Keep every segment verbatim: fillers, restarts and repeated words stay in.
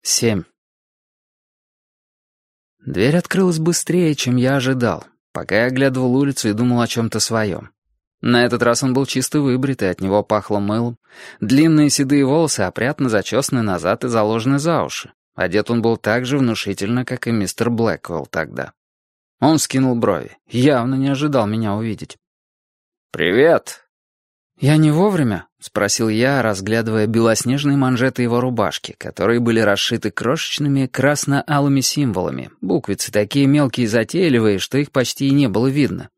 семь. Дверь открылась быстрее, чем я ожидал, пока я оглядывал улицу и думал о чем-то своем. На этот раз он был чисто выбрит, и от него пахло мылом. Длинные седые волосы опрятно зачесаны назад и заложены за уши. Одет он был так же внушительно, как и мистер Блэквелл тогда. Он вскинул брови, явно не ожидал меня увидеть. «Привет!» «Я не вовремя?» — спросил я, разглядывая белоснежные манжеты его рубашки, которые были расшиты крошечными красно-алыми символами, буквицы такие мелкие и затейливые, что их почти и не было видно.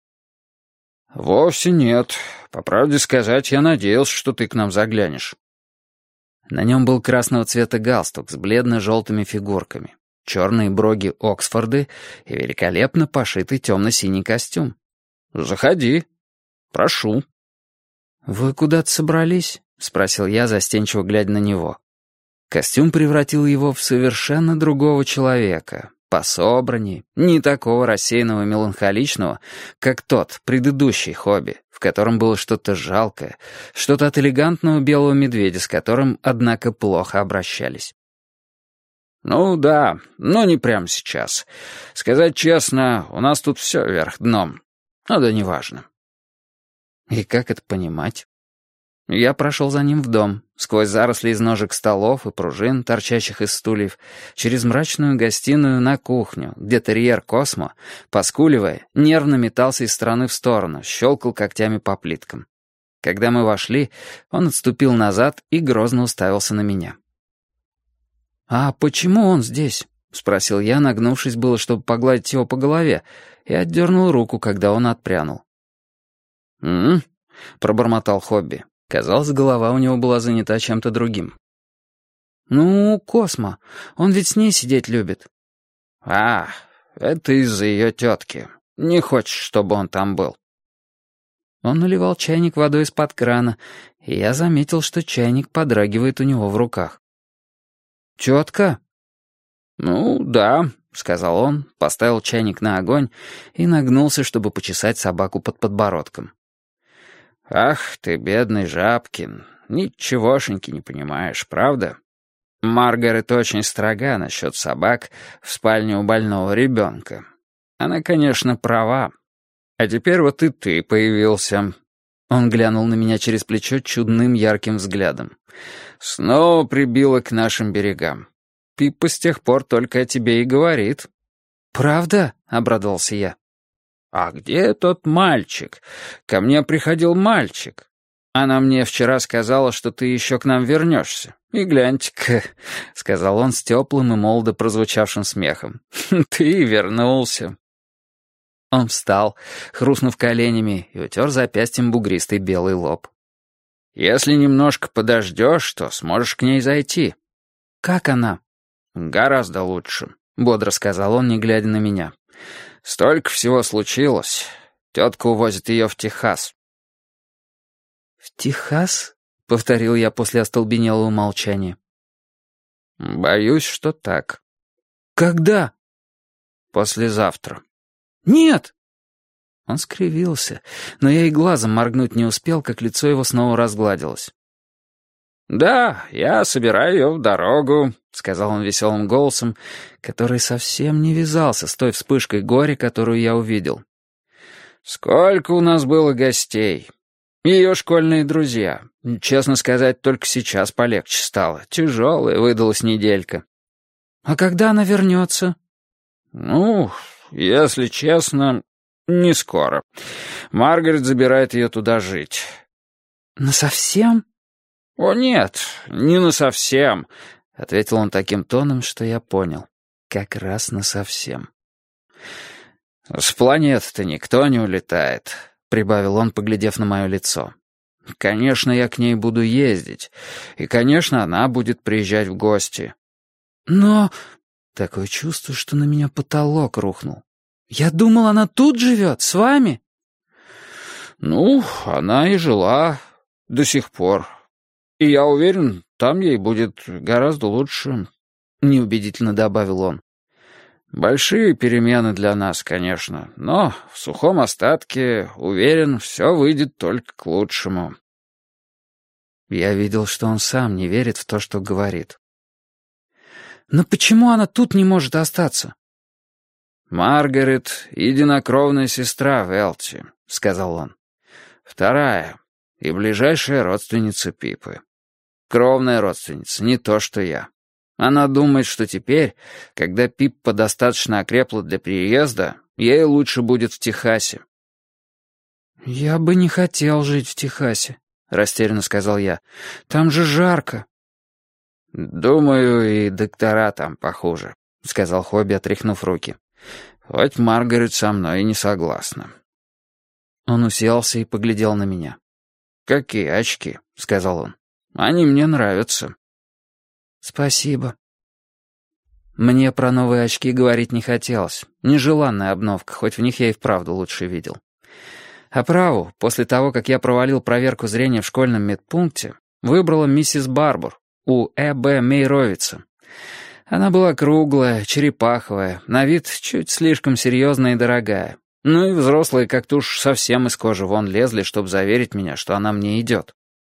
«Вовсе нет. По правде сказать, я надеялся, что ты к нам заглянешь». На нем был красного цвета галстук с бледно-желтыми фигурками, черные броги Оксфорды и великолепно пошитый темно-синий костюм. «Заходи. Прошу». «Вы куда-то собрались?» — спросил я, застенчиво глядя на него. Костюм превратил его в совершенно другого человека, пособранней, не такого рассеянного и меланхоличного, как тот, предыдущий хобби, в котором было что-то жалкое, что-то от элегантного белого медведя, с которым, однако, плохо обращались. «Ну да, но не прямо сейчас. Сказать честно, у нас тут все вверх дном. Ну да неважно». И как это понимать? Я прошел за ним в дом, сквозь заросли из ножек столов и пружин, торчащих из стульев, через мрачную гостиную на кухню, где терьер Космо, поскуливая, нервно метался из стороны в сторону, щелкал когтями по плиткам. Когда мы вошли, он отступил назад и грозно уставился на меня. «А почему он здесь?» — спросил я, нагнувшись было, чтобы погладить его по голове, и отдернул руку, когда он отпрянул. «М-м-м», пробормотал Хобби. Казалось, голова у него была занята чем-то другим. «Ну, Космо, он ведь с ней сидеть любит». «А, это из-за ее тетки. Не хочешь, чтобы он там был». Он наливал чайник водой из-под крана, и я заметил, что чайник подрагивает у него в руках. «Тетка?» «Ну, да», — сказал он, поставил чайник на огонь и нагнулся, чтобы почесать собаку под подбородком. «Ах ты, бедный Жабкин, ничегошеньки не понимаешь, правда? Маргарет очень строга насчет собак в спальне у больного ребенка. Она, конечно, права. А теперь вот и ты появился». Он глянул на меня через плечо чудным ярким взглядом. «Снова прибило к нашим берегам. Пиппа с тех пор только о тебе и говорит». «Правда?» — обрадовался я. «А где тот мальчик? Ко мне приходил мальчик. Она мне вчера сказала, что ты еще к нам вернешься. И гляньте-ка», — сказал он с теплым и молодо прозвучавшим смехом, — «ты вернулся». Он встал, хрустнув коленями, и утер запястьем бугристый белый лоб. «Если немножко подождешь, то сможешь к ней зайти». «Как она?» «Гораздо лучше», — бодро сказал он, не глядя на меня. «Столько всего случилось. Тетка увозит ее в Техас». «В Техас?» — повторил я после остолбенелого молчания. «Боюсь, что так». «Когда?» «Послезавтра». «Нет!» Он скривился, но я и глазом моргнуть не успел, как лицо его снова разгладилось. «Да, я собираю ее в дорогу», — сказал он веселым голосом, который совсем не вязался с той вспышкой горя, которую я увидел. «Сколько у нас было гостей. Ее школьные друзья. Честно сказать, только сейчас полегче стало. Тяжелая выдалась неделька». «А когда она вернется?» «Ну, если честно, не скоро. Маргарет забирает ее туда жить». «Насовсем?» «О, нет, не насовсем», — ответил он таким тоном, что я понял. Как раз насовсем. «С планеты-то никто не улетает», — прибавил он, поглядев на мое лицо. «Конечно, я к ней буду ездить, и, конечно, она будет приезжать в гости». «Но...» Такое чувство, что на меня потолок рухнул. «Я думал, она тут живет, с вами?» «Ну, она и жила до сих пор. И я уверен, там ей будет гораздо лучше», — неубедительно добавил он. «Большие перемены для нас, конечно, но в сухом остатке, уверен, все выйдет только к лучшему». Я видел, что он сам не верит в то, что говорит. Но почему она тут не может остаться?» «Маргарет — единокровная сестра Велти», — сказал он. «Вторая и ближайшая родственница Пипы. Кровная родственница, не то что я. Она думает, что теперь, когда Пиппа достаточно окрепла для переезда, ей лучше будет в Техасе». «Я бы не хотел жить в Техасе», — растерянно сказал я. «Там же жарко». «Думаю, и доктора там похуже», — сказал Хобби, отряхнув руки. «Хоть Маргарет со мной и не согласна». Он уселся и поглядел на меня. «Какие очки?» — сказал он. «Они мне нравятся». «Спасибо». Мне про новые очки говорить не хотелось. Нежеланная обновка, хоть в них я и вправду лучше видел. Оправу, после того, как я провалил проверку зрения в школьном медпункте, выбрала миссис Барбур у Э Б Мейровица. Она была круглая, черепаховая, на вид чуть слишком серьезная и дорогая. Ну и взрослые как-то уж совсем из кожи вон лезли, чтобы заверить меня, что она мне идет.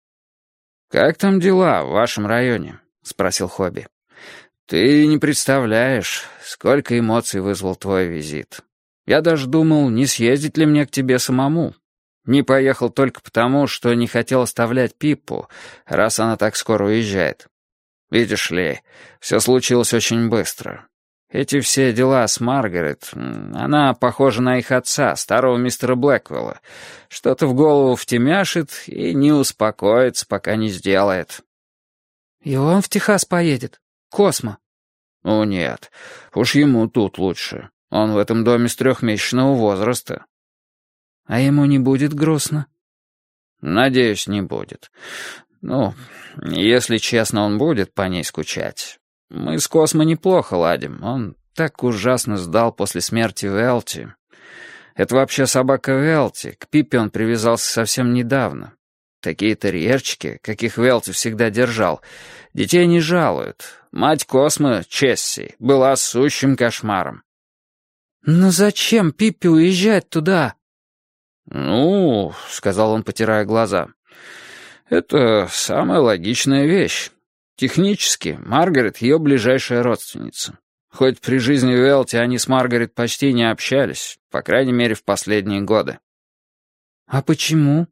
«Как там дела в вашем районе?» — спросил Хобби. «Ты не представляешь, сколько эмоций вызвал твой визит. Я даже думал, не съездить ли мне к тебе самому. Не поехал только потому, что не хотел оставлять Пиппу, раз она так скоро уезжает. Видишь ли, все случилось очень быстро. Эти все дела с Маргарет, она похожа на их отца, старого мистера Блэквелла. Что-то в голову втемяшит и не успокоится, пока не сделает». «И он в Техас поедет? Космо?» «Ну нет, уж ему тут лучше. Он в этом доме с трехмесячного возраста». «А ему не будет грустно?» «Надеюсь, не будет. Ну, если честно, он будет по ней скучать. Мы с Космо неплохо ладим. Он так ужасно сдал после смерти Велти. Это вообще собака Велти. К Пиппе он привязался совсем недавно. Такие терьерчики, каких Велти всегда держал, детей не жалуют. Мать Космо, Чесси, была сущим кошмаром». «Но зачем Пиппе уезжать туда?» «Ну, — сказал он, потирая глаза, — это самая логичная вещь. Технически Маргарет — ее ближайшая родственница. Хоть при жизни Велти они с Маргарет почти не общались, по крайней мере, в последние годы». «А почему?»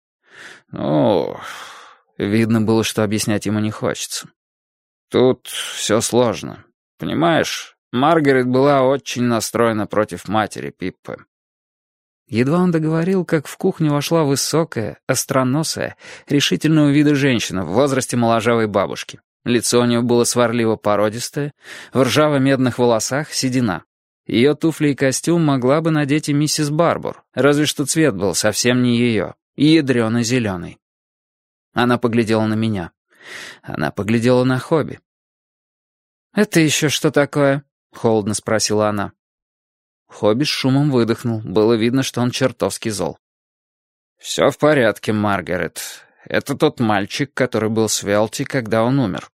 «Ну, видно было, что объяснять ему не хочется. Тут все сложно. Понимаешь, Маргарет была очень настроена против матери Пиппы». Едва он договорил, как в кухню вошла высокая, остроносая, решительного вида женщина в возрасте моложавой бабушки. Лицо у нее было сварливо-породистое, в ржаво-медных волосах седина. Ее туфли и костюм могла бы надеть и миссис Барбур, разве что цвет был совсем не ее, ядрёно-зеленый. Она поглядела на меня. Она поглядела на Хобби. «Это еще что такое?» — холодно спросила она. Хобби с шумом выдохнул. Было видно, что он чертовски зол. «Все в порядке, Маргарет. Это тот мальчик, который был с Велти, когда он умер».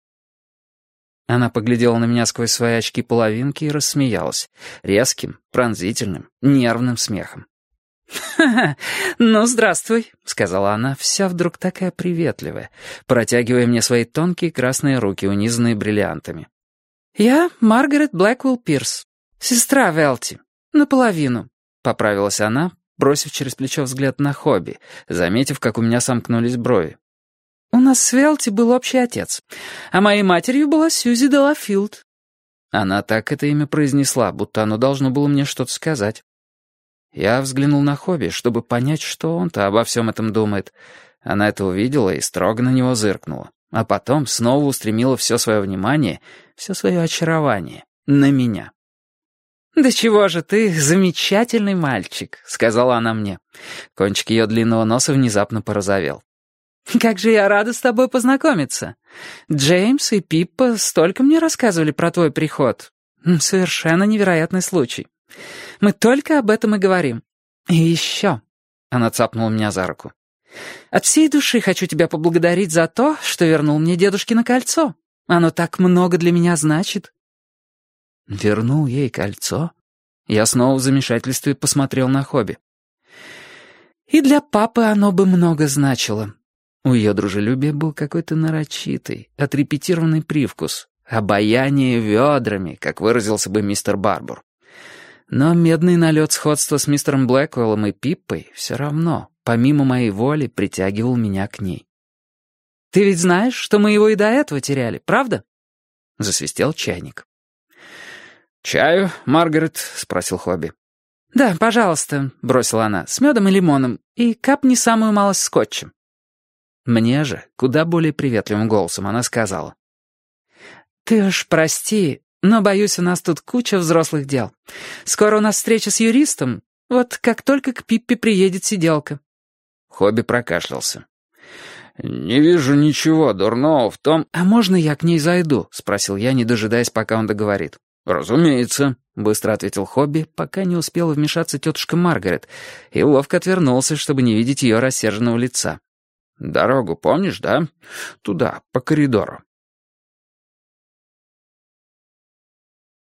Она поглядела на меня сквозь свои очки-половинки и рассмеялась. Резким, пронзительным, нервным смехом. «Ха-ха, ну, здравствуй», — сказала она, вся вдруг такая приветливая, протягивая мне свои тонкие красные руки, унизанные бриллиантами. «Я Маргарет Блэквелл Пирс, сестра Велти. «Наполовину», — поправилась она, бросив через плечо взгляд на Хобби, заметив, как у меня сомкнулись брови. «У нас с Велти был общий отец, а моей матерью была Сьюзи Делафилд». Она так это имя произнесла, будто оно должно было мне что-то сказать. Я взглянул на Хобби, чтобы понять, что он-то обо всем этом думает. Она это увидела и строго на него зыркнула, а потом снова устремила все свое внимание, все свое очарование на меня. «Да чего же ты замечательный мальчик», — сказала она мне. Кончик ее длинного носа внезапно порозовел. «Как же я рада с тобой познакомиться. Джеймс и Пиппа столько мне рассказывали про твой приход. Совершенно невероятный случай. Мы только об этом и говорим. И еще...» Она цапнула меня за руку. «От всей души хочу тебя поблагодарить за то, что вернул мне дедушкино кольцо. Оно так много для меня значит». Вернул ей кольцо? Я снова в замешательстве посмотрел на Хобби. «И для папы оно бы много значило». У ее дружелюбия был какой-то нарочитый, отрепетированный привкус, Обаяние ведрами, как выразился бы мистер Барбур. Но медный налет сходства с мистером Блэквеллом и Пиппой все равно, помимо моей воли, притягивал меня к ней. «Ты ведь знаешь, что мы его и до этого теряли, правда?» Засвистел чайник. «Чаю, Маргарет?» — спросил Хобби. «Да, пожалуйста», — бросила она, — «с медом и лимоном, и капни самую малость скотчем». Мне же, куда более приветливым голосом, она сказала. «Ты уж прости, но, боюсь, у нас тут куча взрослых дел. Скоро у нас встреча с юристом, вот как только к Пиппе приедет сиделка». Хобби прокашлялся. «Не вижу ничего дурного в том...» «А можно я к ней зайду?» — спросил я, не дожидаясь, пока он договорит. «Разумеется», — быстро ответил Хобби, пока не успела вмешаться тетушка Маргарет, и ловко отвернулся, чтобы не видеть ее рассерженного лица. «Дорогу помнишь, да? Туда, по коридору».